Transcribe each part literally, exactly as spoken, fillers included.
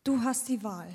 Du hast die Wahl.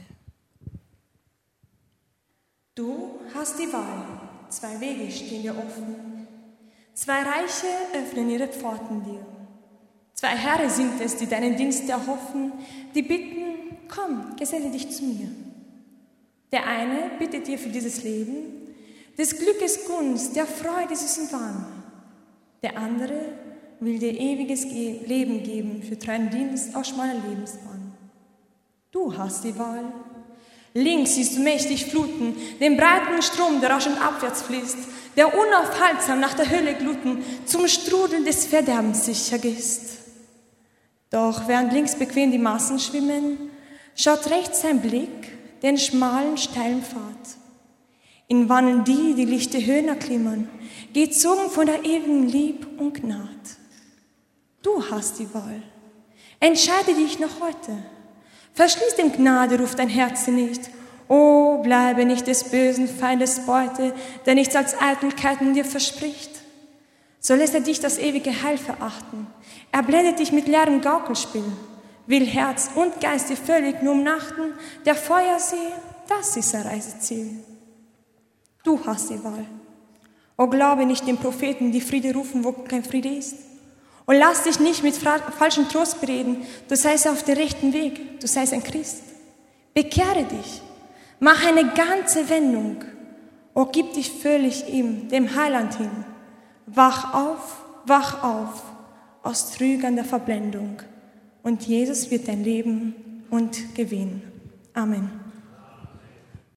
Du hast die Wahl. Zwei Wege stehen dir offen. Zwei Reiche öffnen ihre Pforten dir. Zwei Herren sind es, die deinen Dienst erhoffen, die bitten, komm, geselle dich zu mir. Der eine bittet dir für dieses Leben, des Glückes Gunst, der Freude süßen Wahn. Der andere will dir ewiges Leben geben für treuen Dienst auf schmaler Lebensbahn. Du hast die Wahl. Links siehst du mächtig Fluten, den breiten Strom, der rauschend abwärts fließt, der unaufhaltsam nach der Hölle gluten zum Strudel des Verderbens sich ergießt. Doch während links bequem die Massen schwimmen, schaut rechts sein Blick den schmalen, steilen Pfad. Ihn wandeln die, die lichte Höhen erklimmern, gezogen von der ewigen Lieb und Gnad. Du hast die Wahl. Entscheide dich noch heute. Verschließ dem Gnade, ruft dein Herz nicht. Oh, bleibe nicht des bösen Feindes Beute, der nichts als Eitelkeiten dir verspricht. So lässt er dich das ewige Heil verachten. Er blendet dich mit leerem Gaukelspiel. Will Herz und Geist dir völlig nur umnachten. Der Feuersee, das ist sein Reiseziel. Du hast die Wahl. Oh, glaube nicht den Propheten, die Friede rufen, wo kein Friede ist. Und lass dich nicht mit falschem Trost bereden. Du seist auf dem rechten Weg. Du seist ein Christ. Bekehre dich. Mach eine ganze Wendung. Oh, gib dich völlig ihm, dem Heiland hin. Wach auf, wach auf, aus trügender Verblendung. Und Jesus wird dein Leben und Gewinn. Amen.